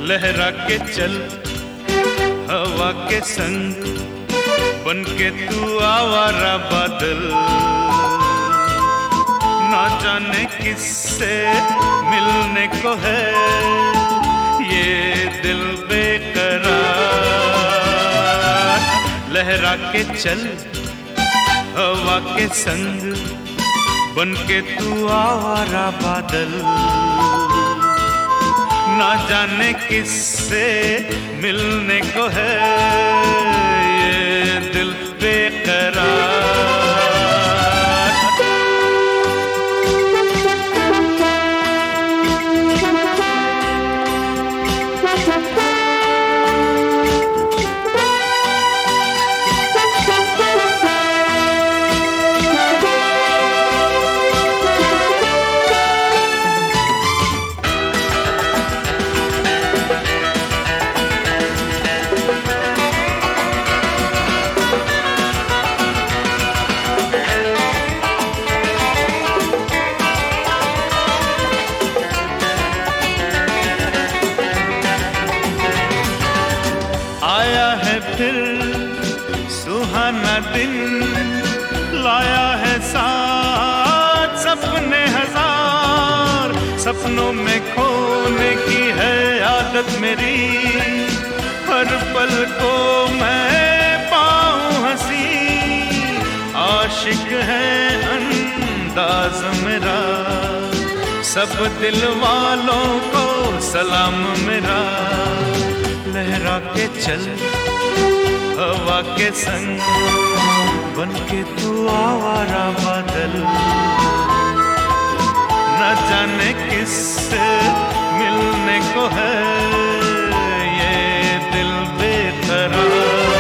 लहरा के चल हवा के संग, बन के तू आवारा बादल। ना जाने किससे मिलने को है ये दिल बेकरार। लहरा के चल हवा के संग, बन के तू आवारा बादल। ना जाने किससे मिलने को है ये दिल बेकरार। आया है फिर सुहाना दिन, लाया है साथ सपने हजार। सपनों में खोने की है आदत मेरी, हर पल को मैं पाऊं हंसी। आशिक है अंदाज मेरा, सब दिल वालों को सलाम मेरा। लहरा के चल हवा के संग, बन के तू आवारा बादल। न जाने किससे मिलने को है ये दिल बेकरार।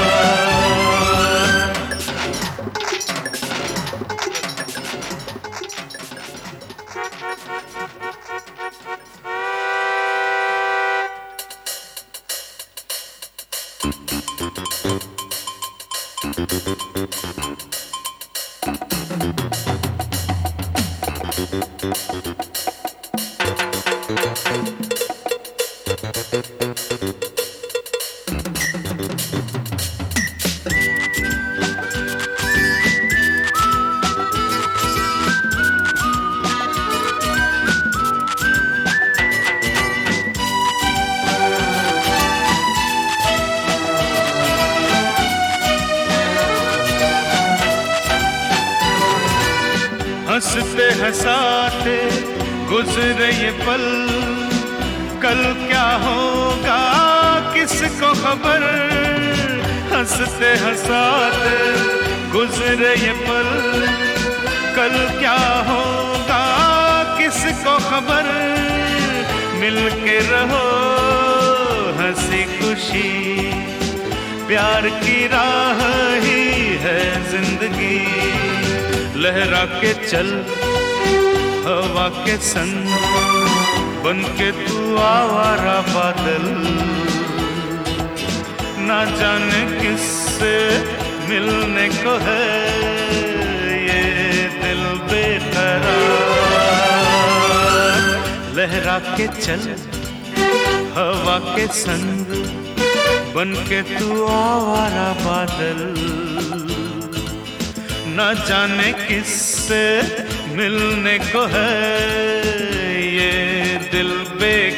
हंसते हंसाते गुजरे ये पल, कल क्या होगा किसको खबर। हंसते हंसाते गुजरे ये पल, कल क्या होगा किसको खबर। मिलके रहो हंसी खुशी, प्यार की राह ही है जिंदगी। लहरा के चल हवा के संग, बन के तू आवारा बादल। ना जाने किससे मिलने को है ये दिल बेकरार। लहरा के चल हवा के संग, बन के तू आवारा बादल। न जाने किससे मिलने को है ये दिल बे